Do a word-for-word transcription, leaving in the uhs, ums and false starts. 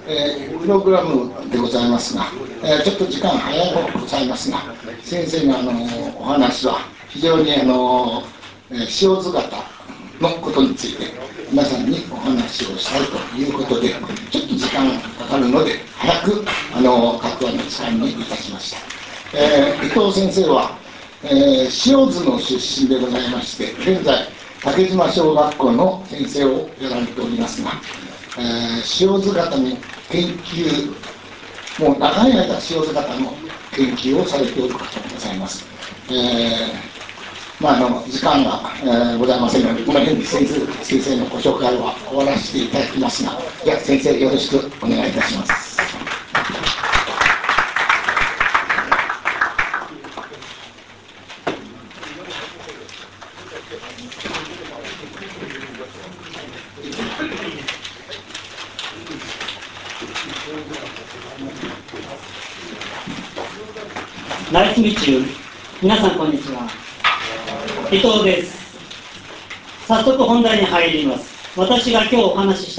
えー、プログラムでございますが、えー、ちょっと時間早いでございますが、先生のあのお話は非常にあの、えー、塩津型のことについて皆さんにお話をしたいということで、ちょっと時間かかるので早くあの各話の時間にいたしました。えー、伊藤先生は、えー、塩津の出身でございまして、現在竹島小学校の先生をやられておりますが、えー、塩津型の研究、もう長い間塩津型の研究をされておるかとございます。えーまあ、あの時間が、えー、ございませんので、この辺で先生、先生のご紹介は終わらせていただきますが、では先生よろしくお願いいたします。 ナイスミッチュー。皆さんこんにちは。伊藤です。早速本題に入ります。私が今日お話しした